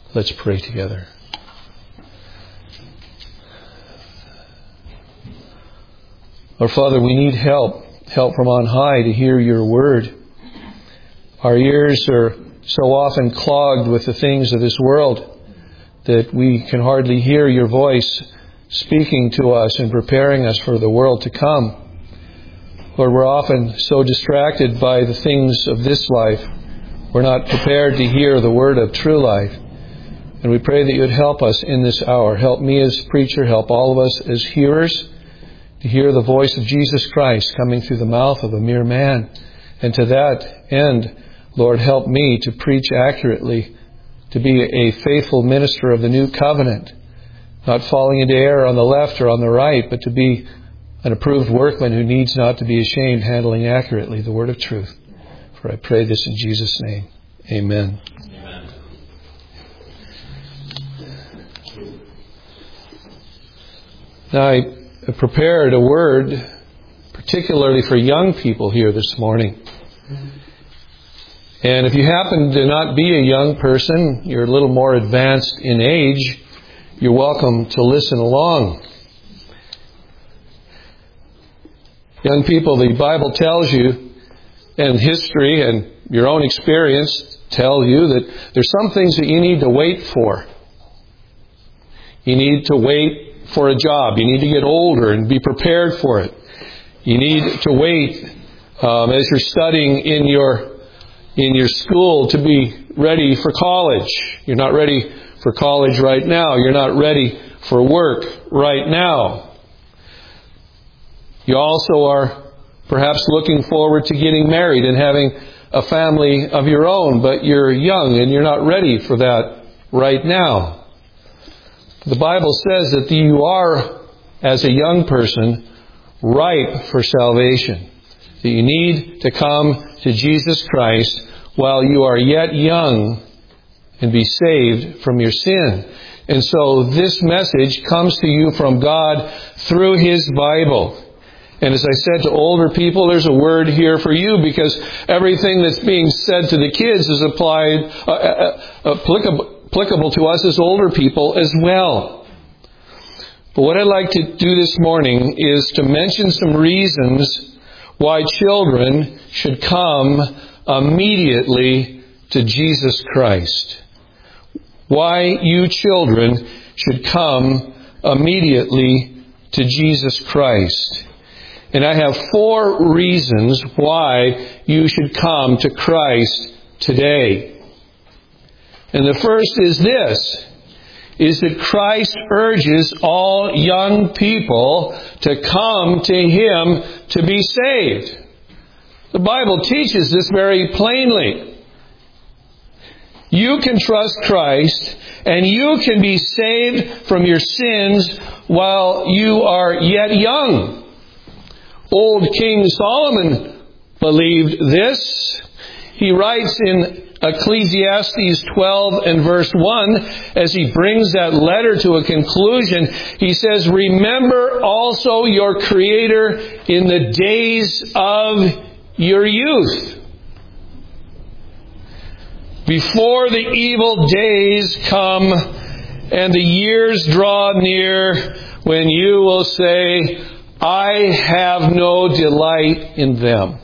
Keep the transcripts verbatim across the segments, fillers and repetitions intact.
Let's pray together. Our Father, we need help, help from on high to hear your word. Our ears are so often clogged with the things of this world that we can hardly hear your voice speaking to us and preparing us for the world to come. Lord, we're often so distracted by the things of this life, we're not prepared to hear the word of true life. And we pray that you would help us in this hour. Help me as preacher, help all of us as hearers to hear the voice of Jesus Christ coming through the mouth of a mere man. And to that end, Lord, help me to preach accurately, to be a faithful minister of the new covenant, not falling into error on the left or on the right, but to be an approved workman who needs not to be ashamed, handling accurately the word of truth. For I pray this in Jesus' name. Amen. Amen. Now, I prepared a word particularly for young people here this morning. And if you happen to not be a young person, you're a little more advanced in age, you're welcome to listen along. Young people, the Bible tells you, and history and your own experience tell you that there's some things that you need to wait for. You need to wait for a job. You need to get older and be prepared for it. You need to wait um, as you're studying in your in your school to be ready for college. You're not ready for college right now. You're not ready for work right now. You also are perhaps looking forward to getting married and having a family of your own, but you're young and you're not ready for that right now. The Bible says that you are, as a young person, ripe for salvation. That you need to come to Jesus Christ while you are yet young and be saved from your sin. And so this message comes to you from God through His Bible. And as I said to older people, there's a word here for you, because everything that's being said to the kids is applied, uh, uh, applicable, applicable to us as older people as well. But what I'd like to do this morning is to mention some reasons why children should come immediately to Jesus Christ. Why you children should come immediately to Jesus Christ. And I have four reasons why you should come to Christ today. And the first is this, is that Christ urges all young people to come to Him to be saved. The Bible teaches this very plainly. You can trust Christ and you can be saved from your sins while you are yet young. Old King Solomon believed this. He writes in Ecclesiastes twelve and verse one, as he brings that letter to a conclusion, he says, "Remember also your Creator in the days of your youth, before the evil days come and the years draw near, when you will say, I have no delight in them."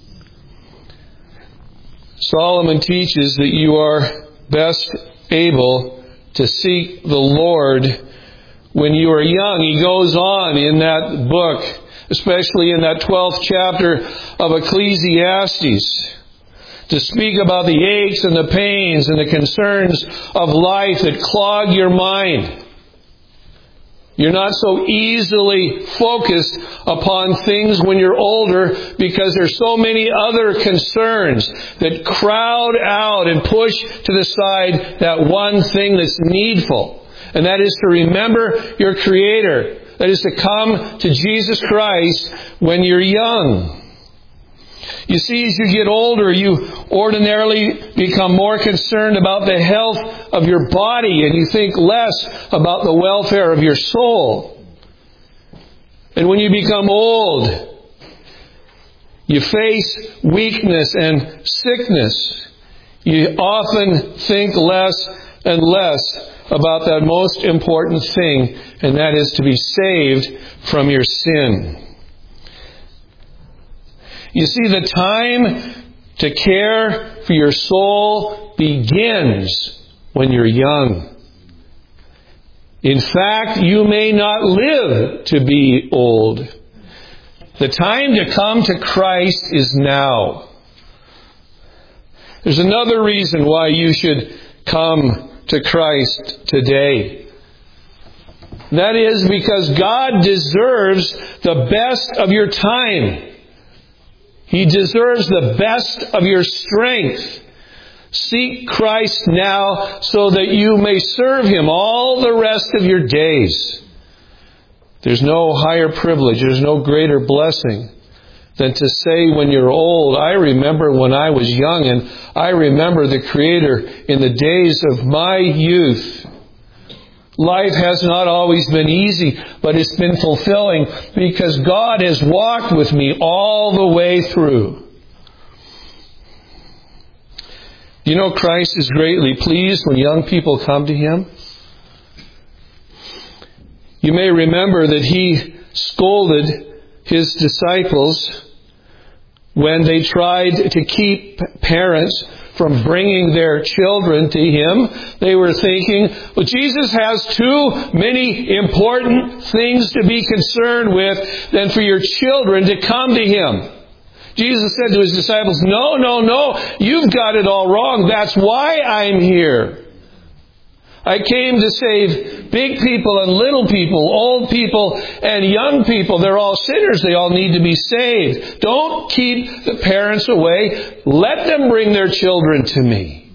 Solomon teaches that you are best able to seek the Lord when you are young. He goes on in that book, especially in that twelfth chapter of Ecclesiastes, to speak about the aches and the pains and the concerns of life that clog your mind. You're not so easily focused upon things when you're older, because there's so many other concerns that crowd out and push to the side that one thing that's needful. And that is to remember your Creator. That is to come to Jesus Christ when you're young. You see, as you get older, you ordinarily become more concerned about the health of your body, and you think less about the welfare of your soul. And when you become old, you face weakness and sickness. You often think less and less about that most important thing, and that is to be saved from your sin. You see, the time to care for your soul begins when you're young. In fact, you may not live to be old. The time to come to Christ is now. There's another reason why you should come to Christ today. That is because God deserves the best of your time. He deserves the best of your strength. Seek Christ now so that you may serve Him all the rest of your days. There's no higher privilege, there's no greater blessing than to say when you're old, I remember when I was young, and I remember the Creator in the days of my youth. Life has not always been easy, but it's been fulfilling because God has walked with me all the way through. You know, Christ is greatly pleased when young people come to Him. You may remember that He scolded His disciples when they tried to keep parents from bringing their children to Him. They were thinking, well, Jesus has too many important things to be concerned with than for your children to come to Him. Jesus said to His disciples, no, no, no, you've got it all wrong. That's why I'm here. I came to save big people and little people, old people and young people. They're all sinners. They all need to be saved. Don't keep the parents away. Let them bring their children to me.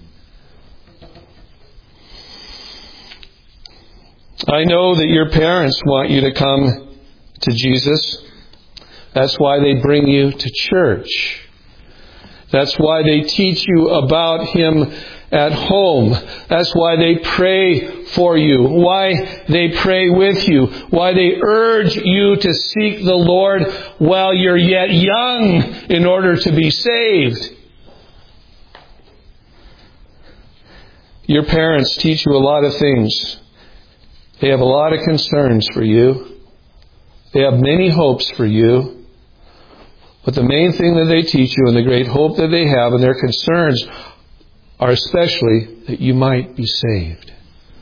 I know that your parents want you to come to Jesus. That's why they bring you to church. That's why they teach you about Him at home. That's why they pray for you, why they pray with you, why they urge you to seek the Lord while you're yet young in order to be saved. Your parents teach you a lot of things. They have a lot of concerns for you. They have many hopes for you. But the main thing that they teach you and the great hope that they have and their concerns are especially that you might be saved.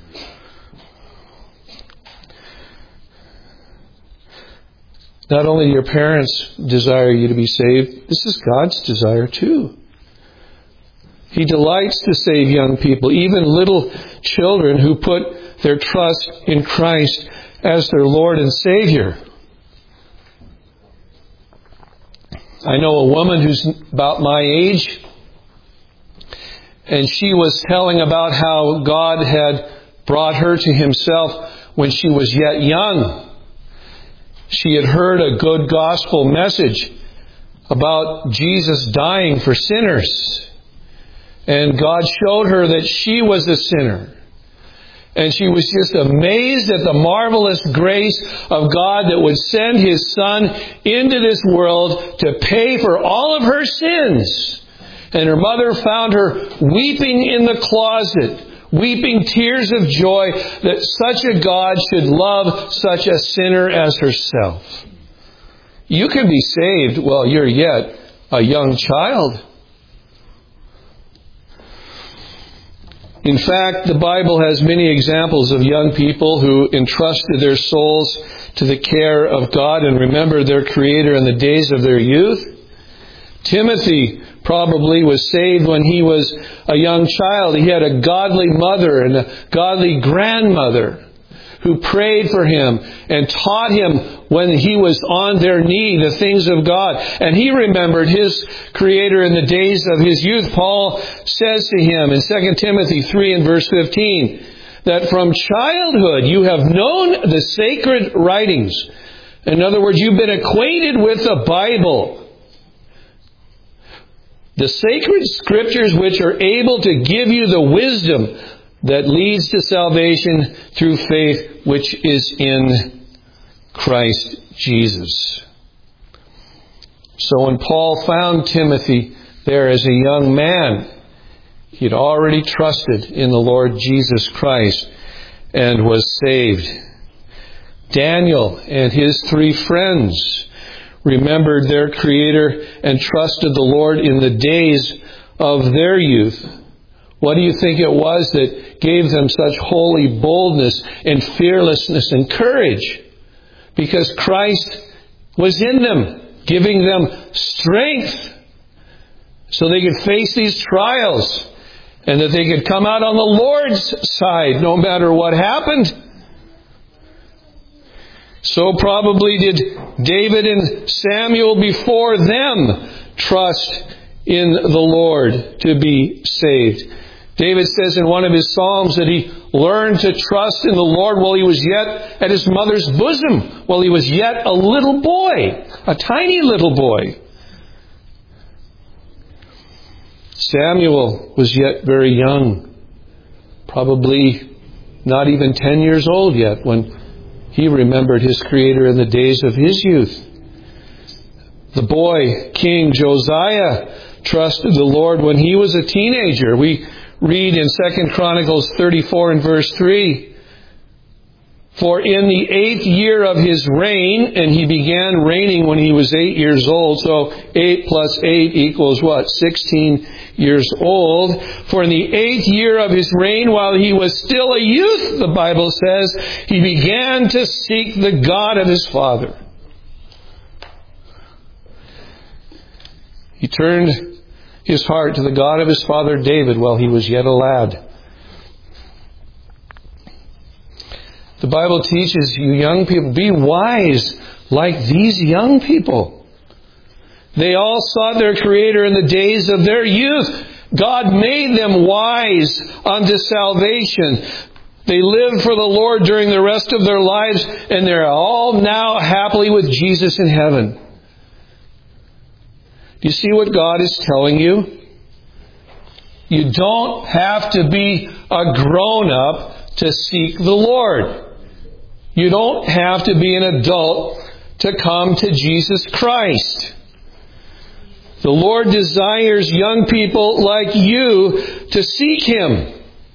Not only do your parents desire you to be saved, this is God's desire too. He delights to save young people, even little children who put their trust in Christ as their Lord and Savior. I know a woman who's about my age, and she was telling about how God had brought her to Himself when she was yet young. She had heard a good gospel message about Jesus dying for sinners. And God showed her that she was a sinner. And she was just amazed at the marvelous grace of God that would send His Son into this world to pay for all of her sins. And her mother found her weeping in the closet, weeping tears of joy that such a God should love such a sinner as herself. You can be saved while you're yet a young child. In fact, the Bible has many examples of young people who entrusted their souls to the care of God and remembered their Creator in the days of their youth. Timothy probably was saved when he was a young child. He had a godly mother and a godly grandmother who prayed for him and taught him when he was on their knee the things of God. And he remembered his Creator in the days of his youth. Paul says to him in Second Timothy three and verse fifteen, that from childhood you have known the sacred writings. In other words, you've been acquainted with the Bible. The sacred scriptures which are able to give you the wisdom that leads to salvation through faith which is in Christ Jesus. So when Paul found Timothy there as a young man, He had already trusted in the Lord Jesus Christ and was saved. Daniel and his three friends remembered their Creator and trusted the Lord in the days of their youth. What do you think it was that gave them such holy boldness and fearlessness and courage? Because Christ was in them, giving them strength so they could face these trials and that they could come out on the Lord's side no matter what happened. So probably did David and Samuel before them trust in the Lord to be saved. David says in one of his Psalms that he learned to trust in the Lord while he was yet at his mother's bosom, while he was yet a little boy, a tiny little boy. Samuel was yet very young, probably not even ten years old yet when he remembered his Creator in the days of his youth. The boy, King Josiah, trusted the Lord when he was a teenager. We read in Second Chronicles thirty-four and verse three, "For in the eighth year of his reign," and he began reigning when he was eight years old, so eight plus eight equals what? sixteen years old. "For in the eighth year of his reign, while he was still a youth," the Bible says, "he began to seek the God of his father." He turned his heart to the God of his father David while he was yet a lad. The Bible teaches you young people, be wise like these young people. They all sought their Creator in the days of their youth. God made them wise unto salvation. They lived for the Lord during the rest of their lives, and they're all now happily with Jesus in heaven. Do you see what God is telling you? You don't have to be a grown-up to seek the Lord. You don't have to be an adult to come to Jesus Christ. The Lord desires young people like you to seek Him.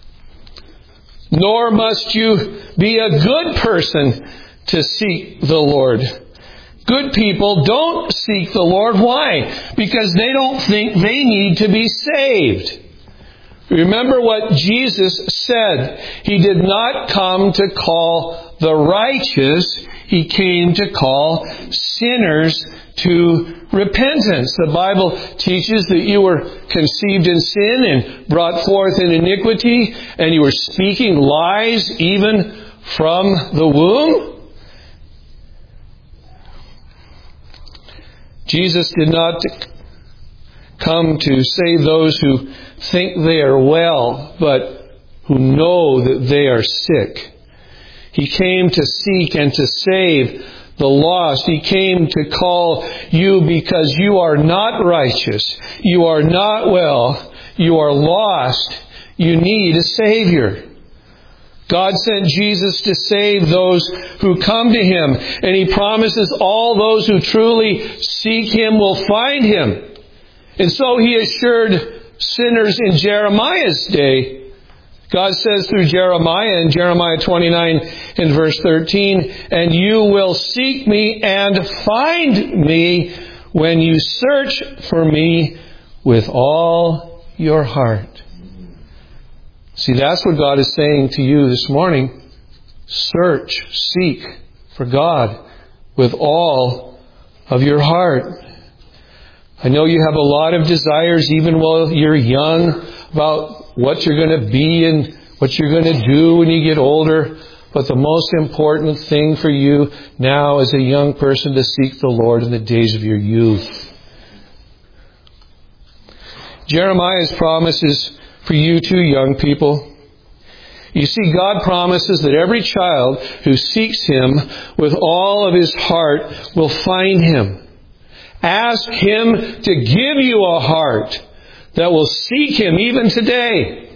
Nor must you be a good person to seek the Lord. Good people don't seek the Lord. Why? Because they don't think they need to be saved. Remember what Jesus said. He did not come to call the righteous. He came to call sinners to repentance. The Bible teaches that you were conceived in sin and brought forth in iniquity, and you were speaking lies even from the womb. Jesus did not come to save those who think they are well, but who know that they are sick. He came to seek and to save the lost. He came to call you because you are not righteous. You are not well. You are lost. You need a Savior. God sent Jesus to save those who come to Him. And He promises all those who truly seek Him will find Him. And so He assured sinners in Jeremiah's day. God says through Jeremiah in Jeremiah twenty-nine and verse thirteen, "And you will seek me and find me when you search for me with all your heart." See, that's what God is saying to you this morning. Search, seek for God with all of your heart. I know you have a lot of desires, even while you're young, about what you're going to be and what you're going to do when you get older. But the most important thing for you now as a young person to seek the Lord in the days of your youth. Jeremiah's promise is for you too, young people. You see, God promises that every child who seeks Him with all of his heart will find Him. Ask Him to give you a heart that will seek Him even today.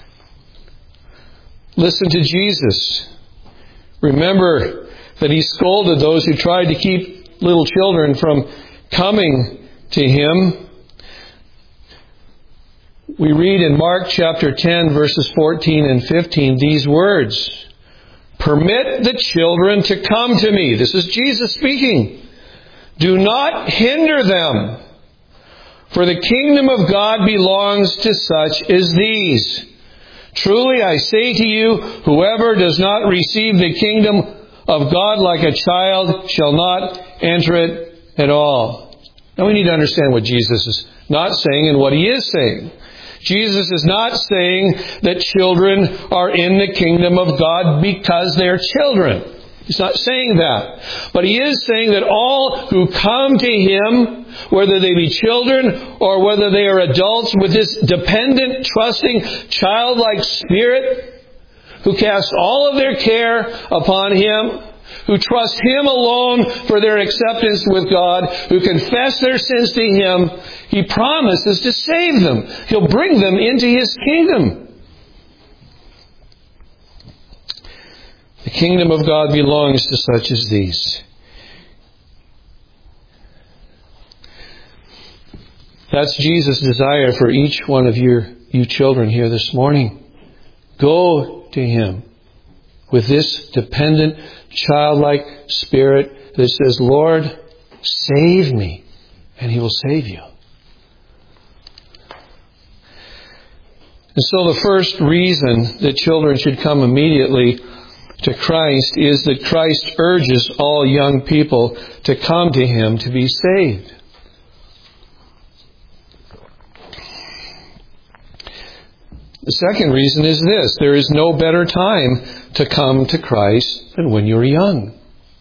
Listen to Jesus. Remember that He scolded those who tried to keep little children from coming to Him. We read in Mark chapter ten, verses fourteen and fifteen, these words, "Permit the children to come to me." This is Jesus speaking. "Do not hinder them, for the kingdom of God belongs to such as these. Truly I say to you, whoever does not receive the kingdom of God like a child shall not enter it at all." Now we need to understand what Jesus is not saying and what He is saying. Jesus is not saying that children are in the kingdom of God because they're children. He's not saying that. But He is saying that all who come to Him, whether they be children or whether they are adults with this dependent, trusting, childlike spirit, who cast all of their care upon Him, who trust Him alone for their acceptance with God, who confess their sins to Him, He promises to save them. He'll bring them into His kingdom. The kingdom of God belongs to such as these. That's Jesus' desire for each one of your, you children here this morning. Go to Him with this dependent, childlike spirit that says, "Lord, save me," and He will save you. And so the first reason that children should come immediately to Christ is that Christ urges all young people to come to Him to be saved. The second reason is this: there is no better time to come to Christ than when you're young.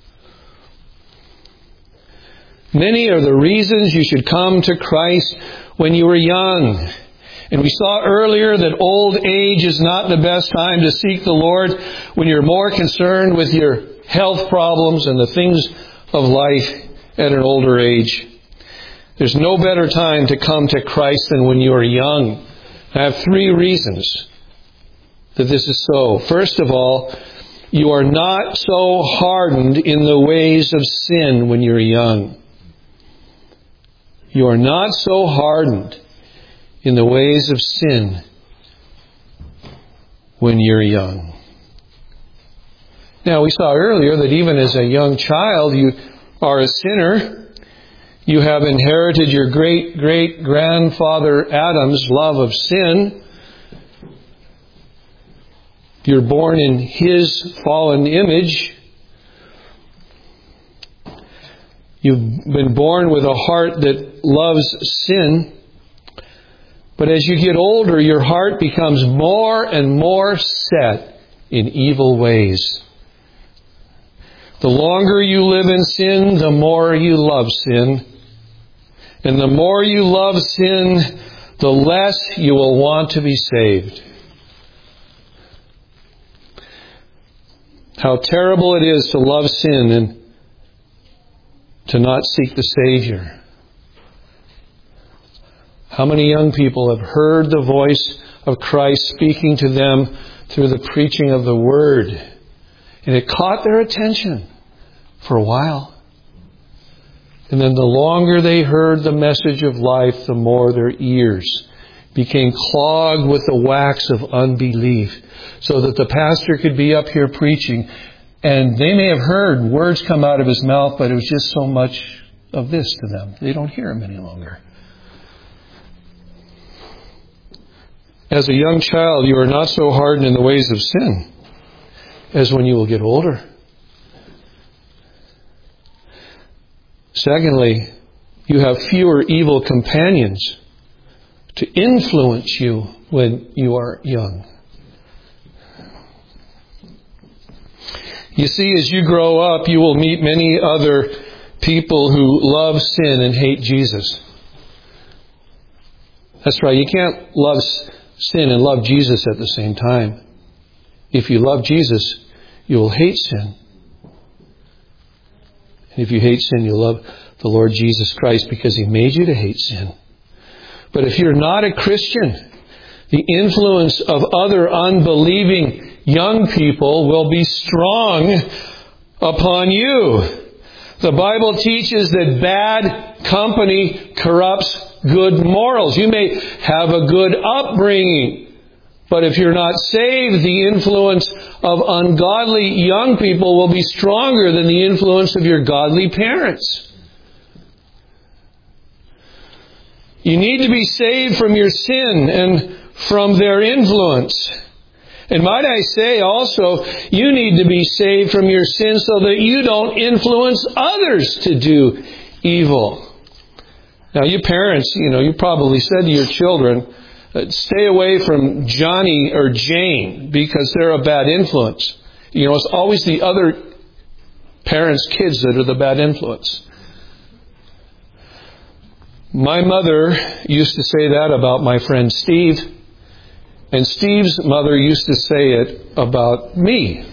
Many are the reasons you should come to Christ when you are young. And we saw earlier that old age is not the best time to seek the Lord, when you're more concerned with your health problems and the things of life at an older age. There's no better time to come to Christ than when you are young. I have three reasons that this is so. First of all, you are not so hardened in the ways of sin when you're young. You are not so hardened in the ways of sin when you're young. Now, we saw earlier that even as a young child, you are a sinner. You have inherited your great-great-grandfather Adam's love of sin. You're born in his fallen image. You've been born with a heart that loves sin. But as you get older, your heart becomes more and more set in evil ways. The longer you live in sin, the more you love sin. And the more you love sin, the less you will want to be saved. How terrible it is to love sin and to not seek the Savior. How many young people have heard the voice of Christ speaking to them through the preaching of the Word, and it caught their attention for a while. And then the longer they heard the message of life, the more their ears became clogged with the wax of unbelief, so that the pastor could be up here preaching, and they may have heard words come out of his mouth, but it was just so much of this to them. They don't hear him any longer. As a young child, you are not so hardened in the ways of sin as when you will get older. Secondly, you have fewer evil companions to influence you when you are young. You see, as you grow up, you will meet many other people who love sin and hate Jesus. That's right, you can't love sin and love Jesus at the same time. If you love Jesus, you will hate sin. And if you hate sin, you'll love the Lord Jesus Christ because He made you to hate sin. But if you're not a Christian, the influence of other unbelieving young people will be strong upon you. The Bible teaches that bad company corrupts good morals. You may have a good upbringing, but if you're not saved, the influence of ungodly young people will be stronger than the influence of your godly parents. You need to be saved from your sin and from their influence. And might I say also, you need to be saved from your sin so that you don't influence others to do evil. Now, you parents, you know, you probably said to your children, stay away from Johnny or Jane because they're a bad influence. You know, it's always the other parents' kids that are the bad influence. My mother used to say that about my friend Steve, and Steve's mother used to say it about me.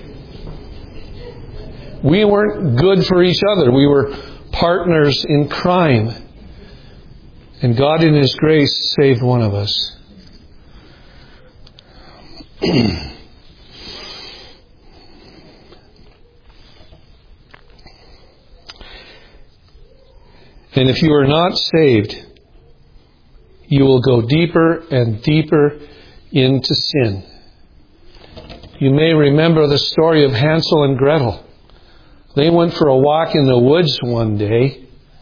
We weren't good for each other. We were partners in crime. And God in His grace saved one of us. And if you are not saved, you will go deeper and deeper into sin. You may remember the story of Hansel and Gretel. They went for a walk in the woods one day,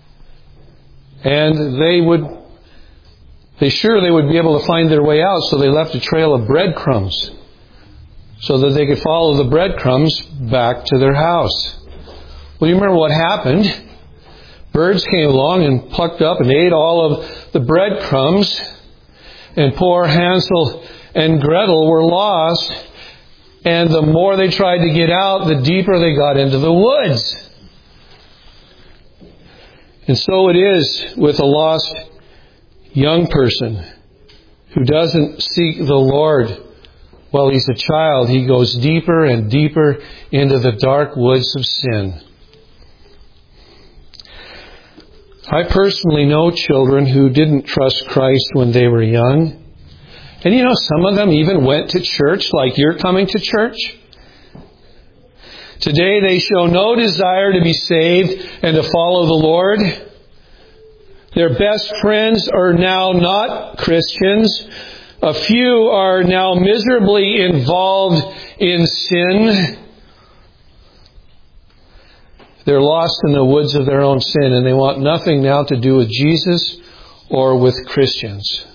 and they would, they sure they would be able to find their way out, so they left a trail of breadcrumbs so that they could follow the breadcrumbs back to their house. Well, you remember what happened? Birds came along and plucked up and ate all of the breadcrumbs, and poor Hansel and Gretel were lost. And the more they tried to get out, the deeper they got into the woods. And so it is with a lost young person who doesn't seek the Lord while he's a child. He goes deeper and deeper into the dark woods of sin. I personally know children who didn't trust Christ when they were young. And you know, some of them even went to church like you're coming to church. Today they show no desire to be saved and to follow the Lord. Their best friends are now not Christians. A few are now miserably involved in sin. They're lost in the woods of their own sin, and they want nothing now to do with Jesus or with Christians.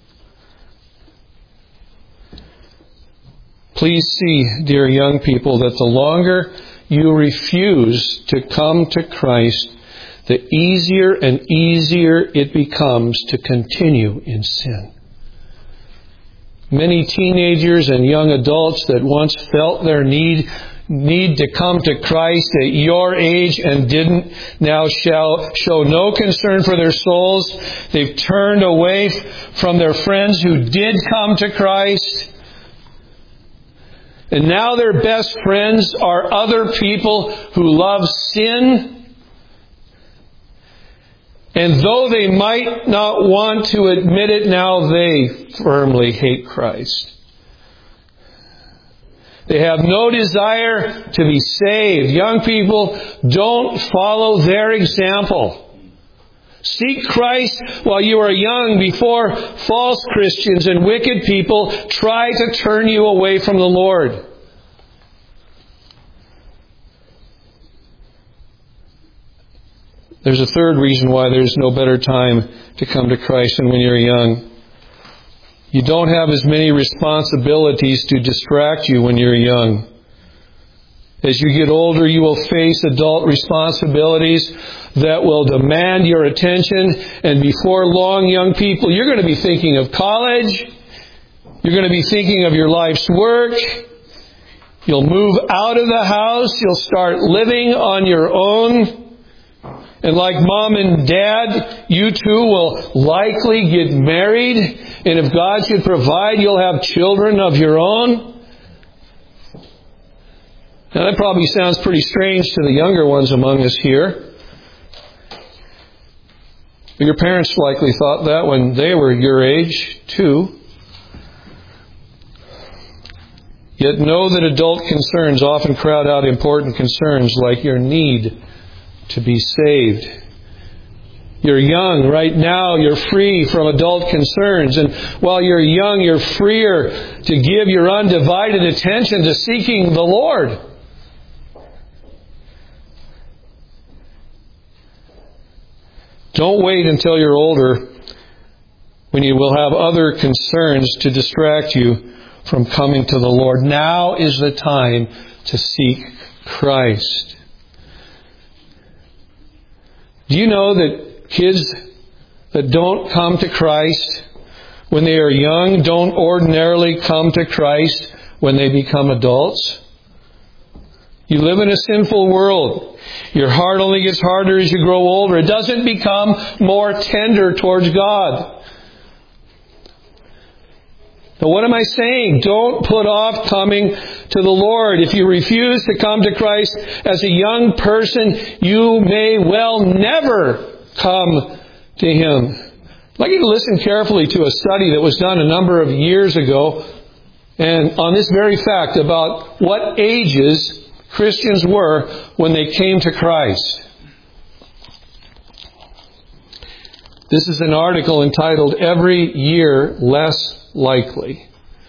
Please see, dear young people, that the longer you refuse to come to Christ, the easier and easier it becomes to continue in sin. Many teenagers and young adults that once felt their need need to come to Christ at your age and didn't, now shall show no concern for their souls. They've turned away from their friends who did come to Christ. And now their best friends are other people who love sin. And though they might not want to admit it now, they firmly hate Christ. They have no desire to be saved. Young people, don't follow their example. Seek Christ while you are young before false Christians and wicked people try to turn you away from the Lord. There's a third reason why there's no better time to come to Christ than when you're young. You don't have as many responsibilities to distract you when you're young. As you get older, you will face adult responsibilities that will demand your attention. And before long, young people, you're going to be thinking of college. You're going to be thinking of your life's work. You'll move out of the house. You'll start living on your own. And like mom and dad, you too will likely get married. And if God should provide, you'll have children of your own. Now that probably sounds pretty strange to the younger ones among us here. But your parents likely thought that when they were your age too. Yet know that adult concerns often crowd out important concerns like your need to be saved. You're young right now. You're free from adult concerns. And while you're young, you're freer to give your undivided attention to seeking the Lord. Don't wait until you're older, when you will have other concerns to distract you from coming to the Lord. Now is the time to seek Christ. Do you know that kids that don't come to Christ when they are young don't ordinarily come to Christ when they become adults? You live in a sinful world. Your heart only gets harder as you grow older. It doesn't become more tender towards God. Now, what am I saying? Don't put off coming to the Lord. If you refuse to come to Christ as a young person, you may well never come to Him. I'd like you to listen carefully to a study that was done a number of years ago, and on this very fact about what ages Christians were when they came to Christ. This is an article entitled "Every Year Less Likely."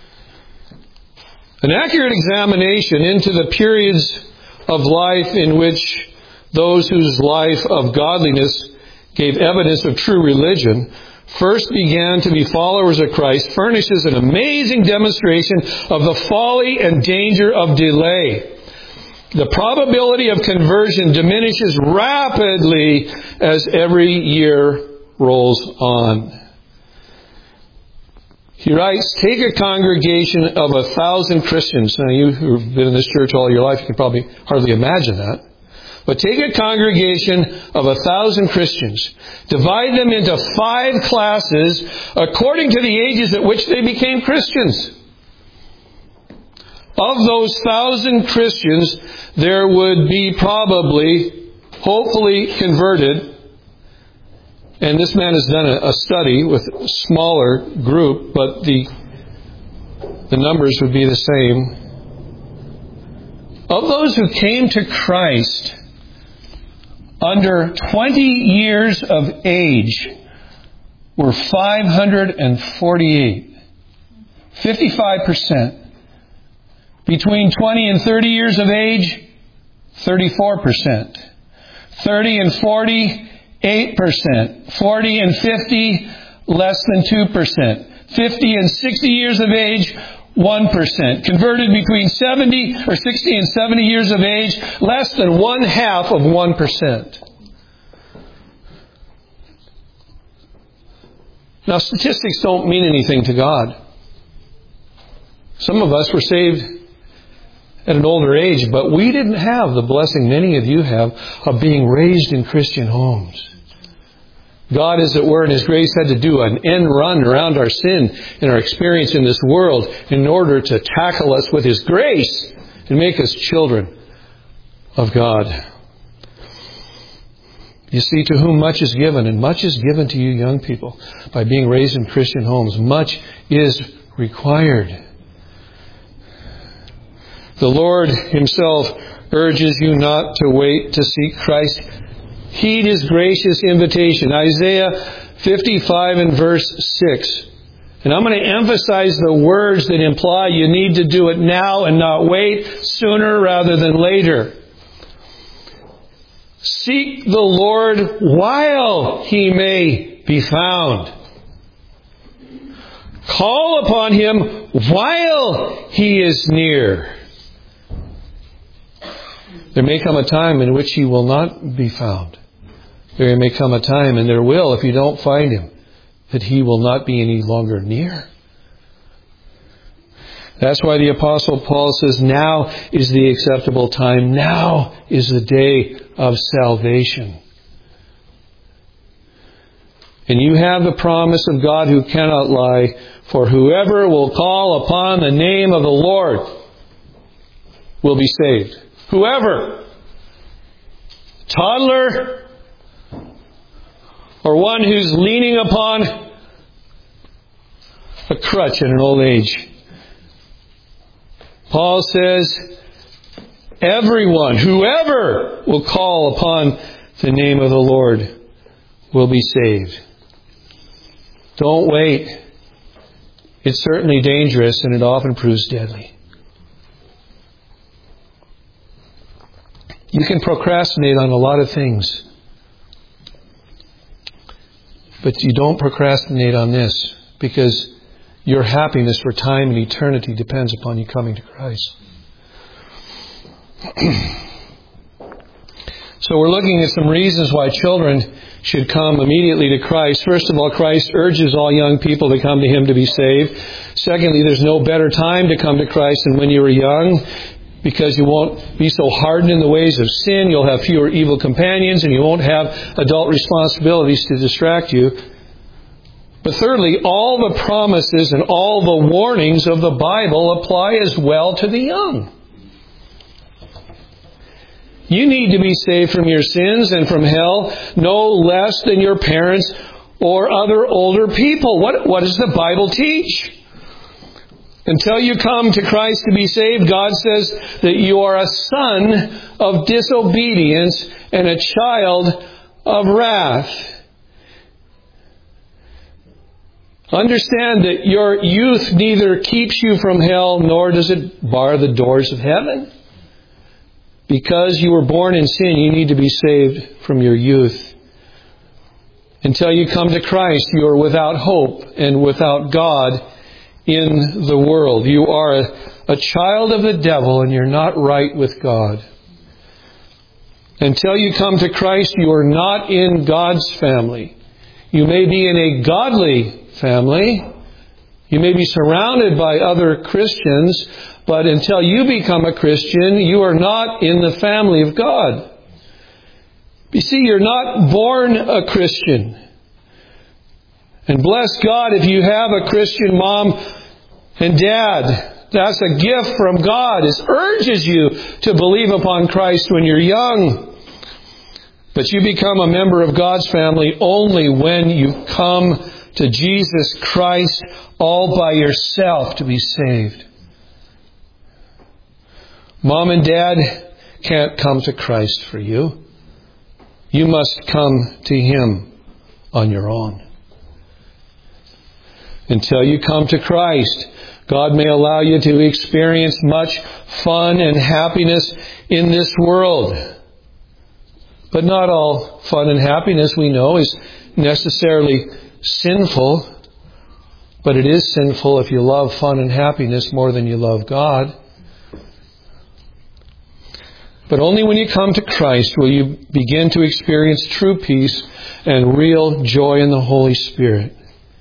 An accurate examination into the periods of life in which those whose life of godliness gave evidence of true religion first began to be followers of Christ furnishes an amazing demonstration of the folly and danger of delay. The probability of conversion diminishes rapidly as every year rolls on. He writes, take a congregation of a thousand Christians. Now, you who've been in this church all your life, you can probably hardly imagine that. But take a congregation of a thousand Christians. Divide them into five classes according to the ages at which they became Christians. Of those thousand Christians, there would be probably, hopefully converted, and this man has done a, a study with a smaller group, but the, the numbers would be the same. Of those who came to Christ under twenty years of age were five hundred forty-eight. fifty-five percent. Between twenty and thirty years of age, thirty-four percent. thirty and forty, eight percent. forty and fifty, less than two percent. fifty and sixty years of age, one percent. Converted between seventy or sixty and seventy years of age, less than one half of one percent. Now, statistics don't mean anything to God. Some of us were saved at an older age, but we didn't have the blessing many of you have of being raised in Christian homes. God, as it were, in His grace had to do an end run around our sin and our experience in this world in order to tackle us with His grace and make us children of God. You see, to whom much is given, and much is given to you young people by being raised in Christian homes, much is required. The Lord Himself urges you not to wait to seek Christ. Heed His gracious invitation. Isaiah fifty-five and verse six. And I'm going to emphasize the words that imply you need to do it now and not wait, sooner rather than later. Seek the Lord while He may be found. Call upon Him while He is near. There may come a time in which He will not be found. There may come a time, and there will, if you don't find Him, that He will not be any longer near. That's why the Apostle Paul says, now is the acceptable time. Now is the day of salvation. And you have the promise of God who cannot lie, for whoever will call upon the name of the Lord will be saved. Whoever. Toddler, or one who's leaning upon a crutch at an old age. Paul says, everyone, whoever will call upon the name of the Lord will be saved. Don't wait. It's certainly dangerous, and it often proves deadly. You can procrastinate on a lot of things, but you don't procrastinate on this, because your happiness for time and eternity depends upon you coming to Christ. So we're looking at some reasons why children should come immediately to Christ. First of all, Christ urges all young people to come to Him to be saved. Secondly, there's no better time to come to Christ than when you were young, because you won't be so hardened in the ways of sin. You'll have fewer evil companions, and you won't have adult responsibilities to distract you. But thirdly, all the promises and all the warnings of the Bible apply as well to the young. You need to be saved from your sins and from hell no less than your parents or other older people. What, what does the Bible teach? Until you come to Christ to be saved, God says that you are a son of disobedience and a child of wrath. Understand that your youth neither keeps you from hell nor does it bar the doors of heaven. Because you were born in sin, you need to be saved from your youth. Until you come to Christ, you are without hope and without God in the world. You are a, a child of the devil, and you're not right with God. Until you come to Christ, you are not in God's family. You may be in a godly family. You may be surrounded by other Christians, but until you become a Christian, you are not in the family of God. You see, you're not born a Christian. And bless God if you have a Christian mom and dad. That's a gift from God. It urges you to believe upon Christ when you're young. But you become a member of God's family only when you come to Jesus Christ all by yourself to be saved. Mom and Dad can't come to Christ for you. You must come to Him on your own. Until you come to Christ, God may allow you to experience much fun and happiness in this world. But not all fun and happiness, we know, is necessarily sinful. But it is sinful if you love fun and happiness more than you love God. But only when you come to Christ will you begin to experience true peace and real joy in the Holy Spirit.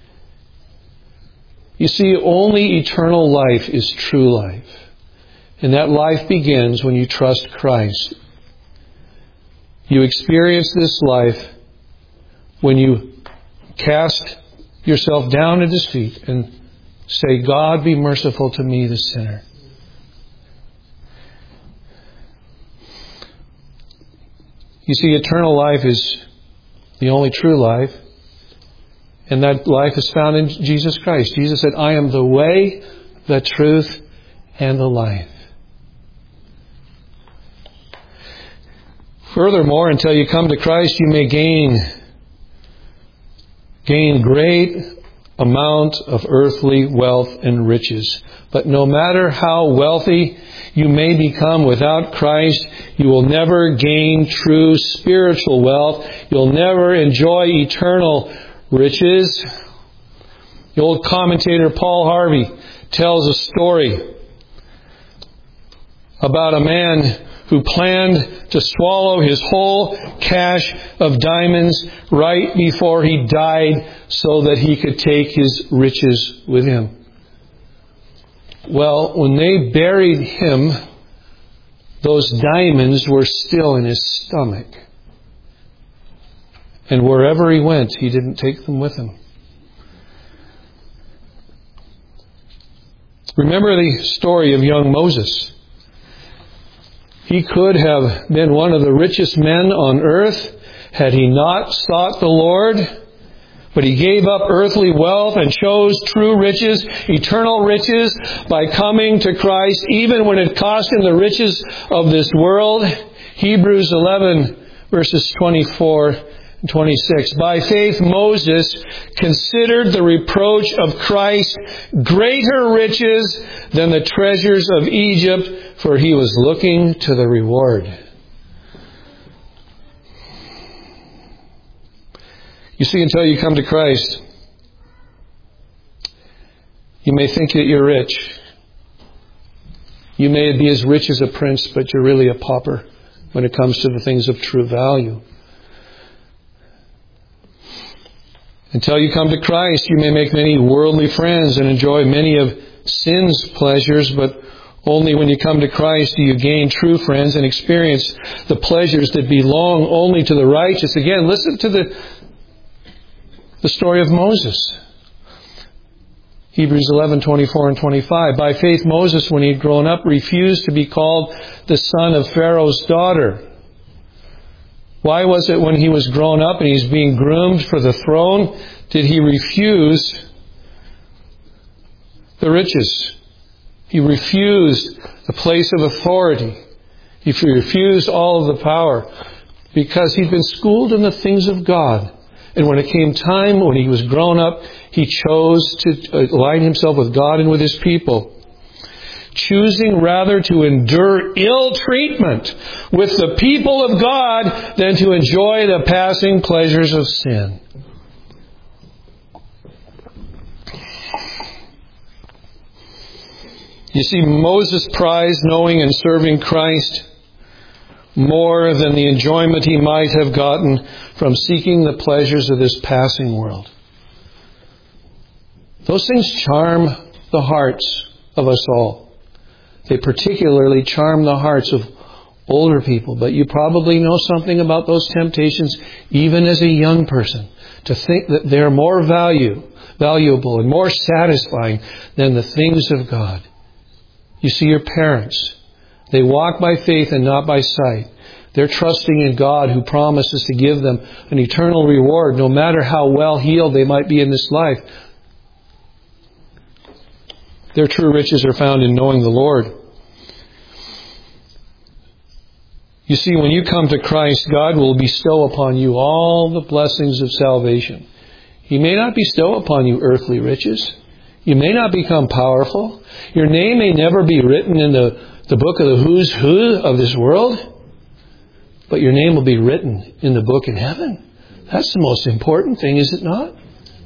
You see, only eternal life is true life. And that life begins when you trust Christ. You experience this life when you cast yourself down at His feet and say, God, be merciful to me, the sinner. You see, eternal life is the only true life. And that life is found in Jesus Christ. Jesus said, I am the way, the truth, and the life. Furthermore, until you come to Christ, you may gain, gain great amount of earthly wealth and riches. But no matter how wealthy you may become without Christ, you will never gain true spiritual wealth. You'll never enjoy eternal riches. The old commentator Paul Harvey tells a story about a man who planned to swallow his whole cache of diamonds right before he died so that he could take his riches with him. Well, when they buried him, those diamonds were still in his stomach. And wherever he went, he didn't take them with him. Remember the story of young Moses. He could have been one of the richest men on earth had he not sought the Lord. But he gave up earthly wealth and chose true riches, eternal riches, by coming to Christ, even when it cost him the riches of this world. Hebrews eleven, verses twenty-four and twenty-six. By faith Moses considered the reproach of Christ greater riches than the treasures of Egypt, for he was looking to the reward. You see, until you come to Christ, you may think that you're rich. You may be as rich as a prince, but you're really a pauper when it comes to the things of true value. Until you come to Christ, you may make many worldly friends and enjoy many of sin's pleasures, but only when you come to Christ do you gain true friends and experience the pleasures that belong only to the righteous. Again, listen to the, the story of Moses. Hebrews eleven, twenty-four and twenty-five. By faith Moses, when he had grown up, refused to be called the son of Pharaoh's daughter. Why was it when he was grown up and he's being groomed for the throne, did he refuse the riches? He refused the place of authority. He refused all of the power because he'd been schooled in the things of God. And when it came time, when he was grown up, he chose to align himself with God and with his people, choosing rather to endure ill treatment with the people of God than to enjoy the passing pleasures of sin. You see, Moses prized knowing and serving Christ more than the enjoyment he might have gotten from seeking the pleasures of this passing world. Those things charm the hearts of us all. They particularly charm the hearts of older people. But you probably know something about those temptations, even as a young person, to think that they're more value, valuable and more satisfying than the things of God. You see, your parents, they walk by faith and not by sight. They're trusting in God who promises to give them an eternal reward, no matter how well healed they might be in this life. Their true riches are found in knowing the Lord. You see, when you come to Christ, God will bestow upon you all the blessings of salvation. He may not bestow upon you earthly riches. You may not become powerful. Your name may never be written in the, the book of the who's who of this world. But your name will be written in the book in heaven. That's the most important thing, is it not?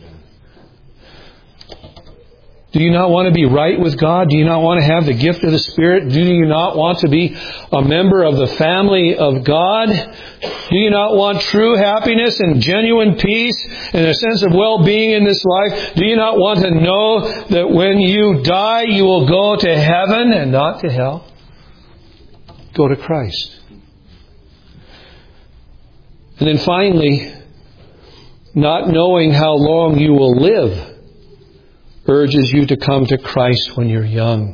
Do you not want to be right with God? Do you not want to have the gift of the Spirit? Do you not want to be a member of the family of God? Do you not want true happiness and genuine peace and a sense of well-being in this life? Do you not want to know that when you die, you will go to heaven and not to hell? Go to Christ. And then finally, not knowing how long you will live urges you to come to Christ when you're young.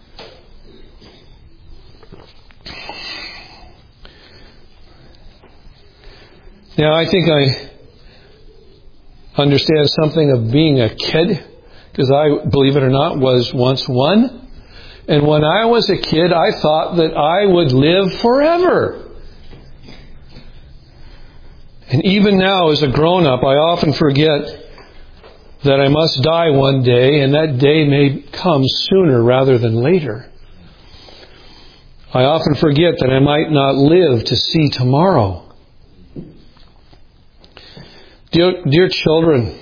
Now, I think I understand something of being a kid, because I, believe it or not, was once one. And when I was a kid, I thought that I would live forever. And even now, as a grown-up, I often forget that I must die one day, and that day may come sooner rather than later. I often forget that I might not live to see tomorrow. Dear, dear children,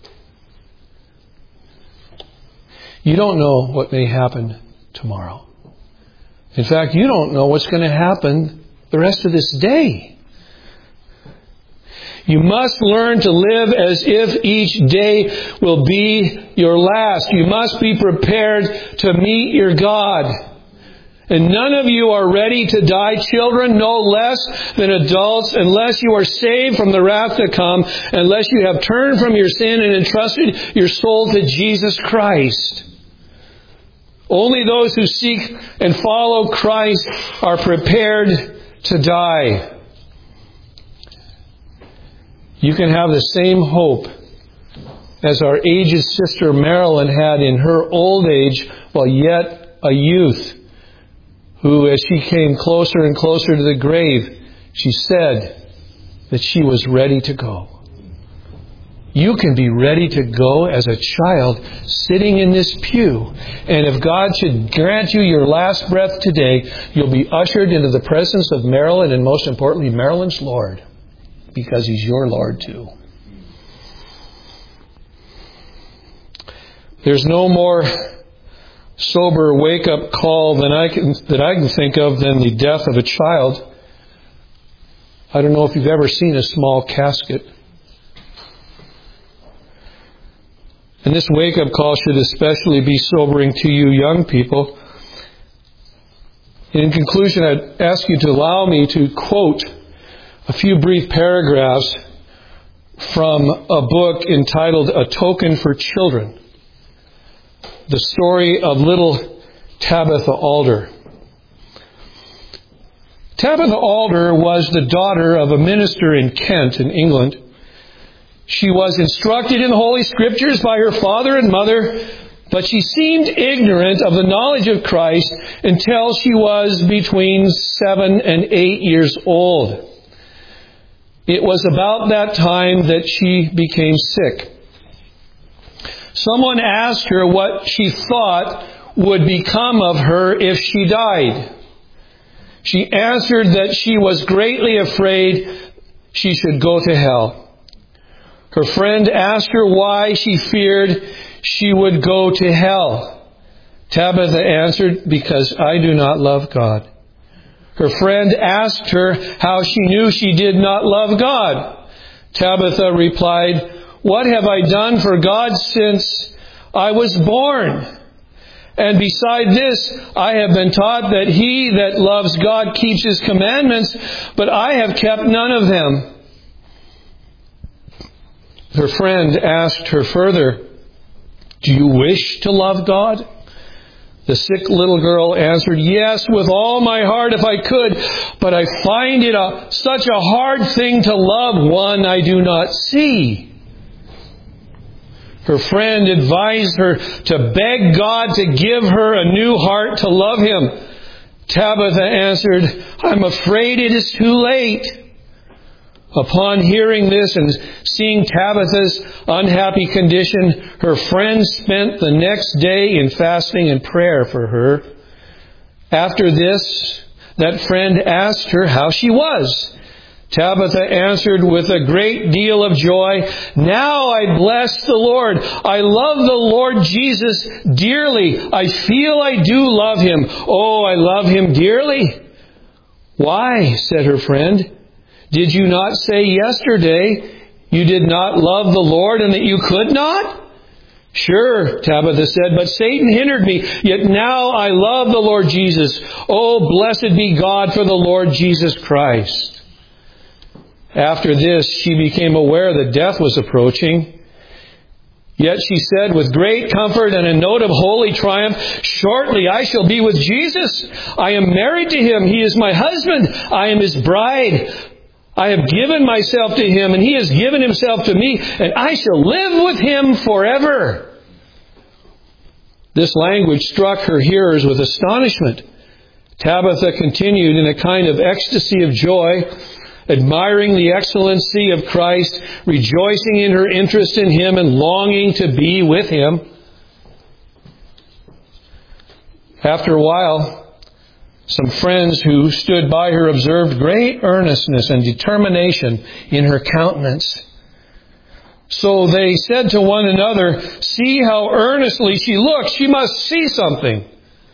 you don't know what may happen tomorrow. In fact, you don't know what's going to happen the rest of this day. You must learn to live as if each day will be your last. You must be prepared to meet your God. And none of you are ready to die, children, no less than adults, unless you are saved from the wrath to come, unless you have turned from your sin and entrusted your soul to Jesus Christ. Only those who seek and follow Christ are prepared to die. You can have the same hope as our aged sister Marilyn had in her old age while yet a youth, who, as she came closer and closer to the grave, she said, that she was ready to go. You can be ready to go as a child sitting in this pew. And if God should grant you your last breath today, you'll be ushered into the presence of Marilyn, and most importantly, Marilyn's Lord, because He's your Lord too. There's no more sober wake-up call than I can, that I can think of than the death of a child. I don't know if you've ever seen a small casket. And this wake-up call should especially be sobering to you young people. In conclusion, I'd ask you to allow me to quote a few brief paragraphs from a book entitled A Token for Children, the story of little Tabitha Alder. Tabitha Alder was the daughter of a minister in Kent, in England. She was instructed in the Holy Scriptures by her father and mother, but she seemed ignorant of the knowledge of Christ until she was between seven and eight years old. It was about that time that she became sick. Someone asked her what she thought would become of her if she died. She answered that she was greatly afraid she should go to hell. Her friend asked her why she feared she would go to hell. Tabitha answered, because I do not love God. Her friend asked her how she knew she did not love God. Tabitha replied, what have I done for God since I was born? And beside this, I have been taught that he that loves God keeps His commandments, but I have kept none of them. Her friend asked her further, do you wish to love God? The sick little girl answered, yes, with all my heart if I could, but I find it a, such a hard thing to love one I do not see. Her friend advised her to beg God to give her a new heart to love Him. Tabitha answered, I'm afraid it is too late. Upon hearing this and seeing Tabitha's unhappy condition, her friend spent the next day in fasting and prayer for her. After this, that friend asked her how she was. Tabitha answered with a great deal of joy, now I bless the Lord. I love the Lord Jesus dearly. I feel I do love Him. Oh, I love Him dearly. Why? Said her friend. Did you not say yesterday you did not love the Lord and that you could not? Sure, Tabitha said, but Satan hindered me. Yet now I love the Lord Jesus. Oh, blessed be God for the Lord Jesus Christ. After this, she became aware that death was approaching. Yet she said with great comfort and a note of holy triumph, shortly I shall be with Jesus. I am married to Him. He is my husband. I am His bride. I have given myself to Him, and He has given Himself to me, and I shall live with Him forever. This language struck her hearers with astonishment. Tabitha continued in a kind of ecstasy of joy, admiring the excellency of Christ, rejoicing in her interest in Him, and longing to be with Him. After a while, some friends who stood by her observed great earnestness and determination in her countenance. So they said to one another, see how earnestly she looks. She must see something.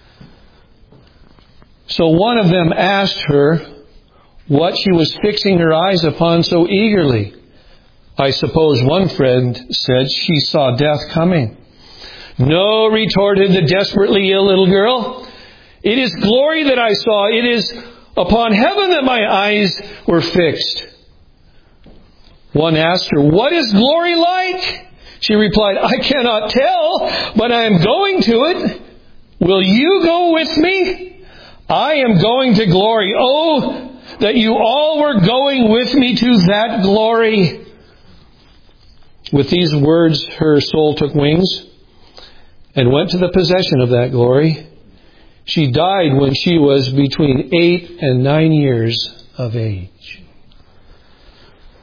So one of them asked her what she was fixing her eyes upon so eagerly. I suppose one friend said she saw death coming. No, retorted the desperately ill little girl. It is glory that I saw. It is upon heaven that my eyes were fixed. One asked her, what is glory like? She replied, I cannot tell, but I am going to it. Will you go with me? I am going to glory. Oh, that you all were going with me to that glory. With these words, her soul took wings and went to the possession of that glory. She died when she was between eight and nine years of age.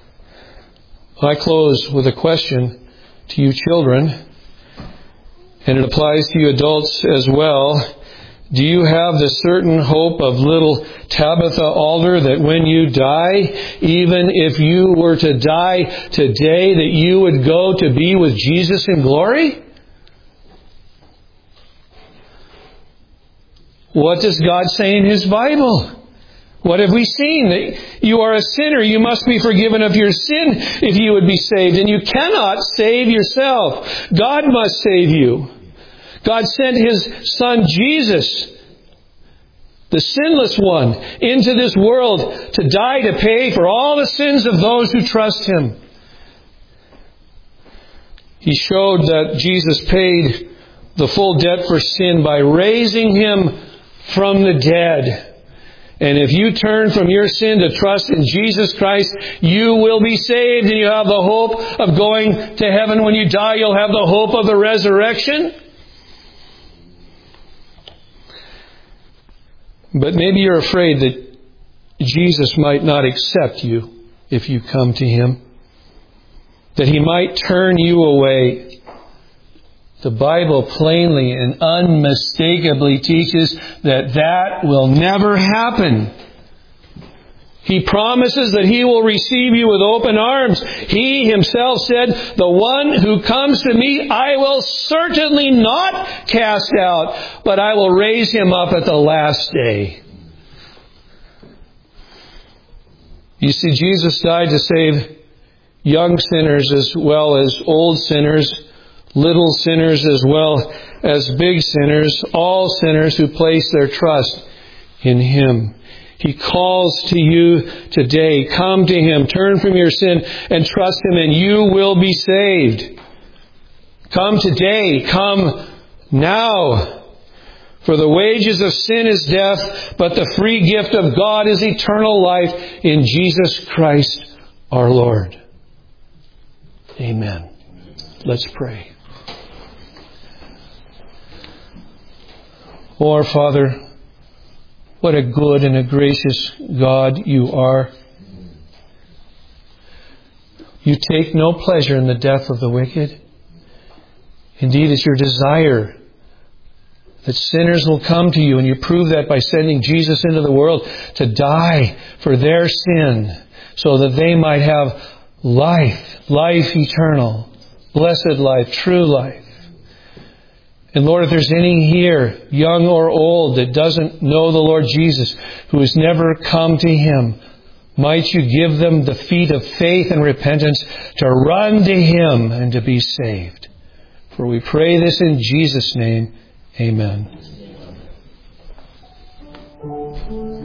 I close with a question to you children, and it applies to you adults as well. Do you have the certain hope of little Tabitha Alder that when you die, even if you were to die today, that you would go to be with Jesus in glory? What does God say in His Bible? What have we seen? That you are a sinner. You must be forgiven of your sin if you would be saved. And you cannot save yourself. God must save you. God sent His Son Jesus, the sinless one, into this world to die to pay for all the sins of those who trust Him. He showed that Jesus paid the full debt for sin by raising Him from the dead. And if you turn from your sin to trust in Jesus Christ, you will be saved, and you have the hope of going to heaven. When you die, you'll have the hope of the resurrection. But maybe you're afraid that Jesus might not accept you if you come to Him, that He might turn you away. The Bible plainly and unmistakably teaches that that will never happen. He promises that He will receive you with open arms. He Himself said, "The one who comes to me, I will certainly not cast out, but I will raise him up at the last day." You see, Jesus died to save young sinners as well as old sinners, little sinners as well as big sinners, all sinners who place their trust in Him. He calls to you today. Come to Him, turn from your sin, and trust Him, and you will be saved. Come today. Come now. For the wages of sin is death, but the free gift of God is eternal life in Jesus Christ our Lord. Amen. Let's pray. Oh, our Father, what a good and a gracious God You are. You take no pleasure in the death of the wicked. Indeed, it's Your desire that sinners will come to You, and You prove that by sending Jesus into the world to die for their sin, so that they might have life, life eternal, blessed life, true life. And Lord, if there's any here, young or old, that doesn't know the Lord Jesus, who has never come to Him, might You give them the feet of faith and repentance to run to Him and to be saved. For we pray this in Jesus' name. Amen.